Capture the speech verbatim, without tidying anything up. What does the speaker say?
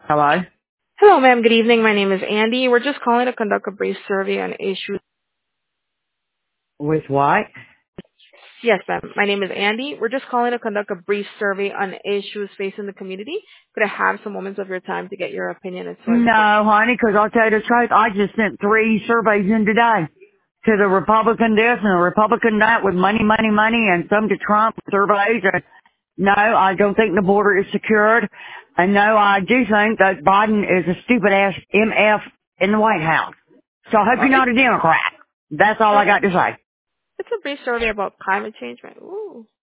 Hello? Hello, ma'am. Good evening. My name is Andy. We're just calling to conduct a brief survey on issues. With what? Yes, ma'am. My name is Andy. We're just calling to conduct a brief survey on issues facing the community. Could I have some moments of your time to get your opinion? It's so important. No, honey, 'cause I'll tell you the truth, I just sent three surveys in today to the Republican this and the Republican that with money, money, money, and some to Trump surveys. And no, I don't think the border is secured. And no, I do think that Biden is a stupid-ass M F in the White House. So I hope Uh, you're it's, not a Democrat. That's all uh, I got to say. it's a brief survey about climate change, right? Ooh.